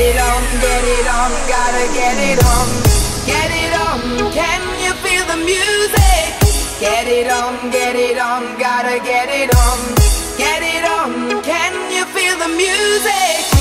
it on, get it on, gotta get it on. Get it on, can you feel the music? Get it on, gotta get it on. Get it on, can you feel the music?